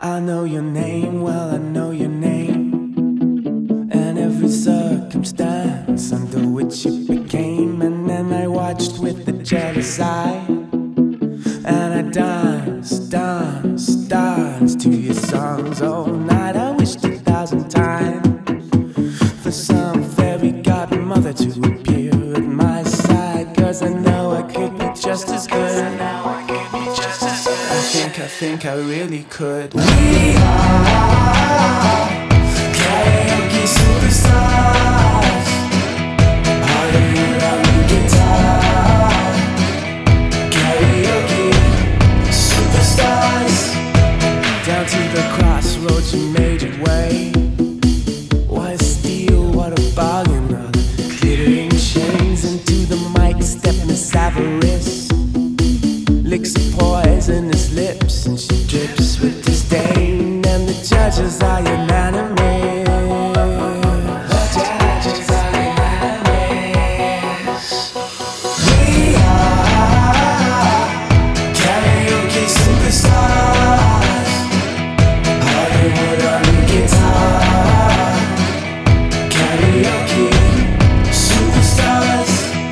I know your name, well, I know your name, and every circumstance under which it became. And then I watched with a jealous eye, and I danced to your songs all night. I wished 1,000 times for some fairy godmother to appear at my side, 'cause I know I could be just as good. I think I really could. We are karaoke superstars, Hollywood on the guitar. Karaoke superstars. Down to the crossroads you made your way. What a steal, what a bargain. All the glittering chains. Into the mic step Miss Avarice, licks of poisonous lips, and she drips with disdain. And the judges are unanimous. The judges are unanimous. We are karaoke superstars, Hollywood on the guitar. Karaoke superstars.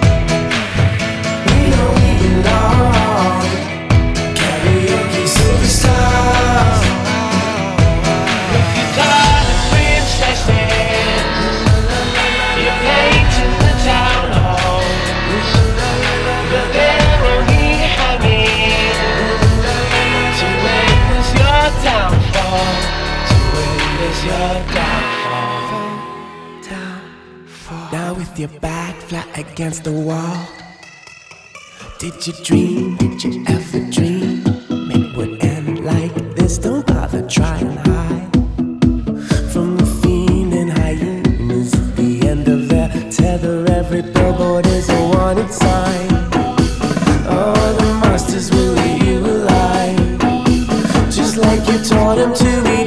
We know we belong. Karaoke superstars. If you got a princesses, you came to the town hall, but there won't be hanging to witness your downfall, to witness your downfall. Now with your back flat against the wall, did you dream, did you ever dream it would end like this? Don't bother trying hide from the fiending hyenas at the end of their tether. Every billboard is a wanted sign. Oh, the monsters will eat you alive, just like you taught them to eat.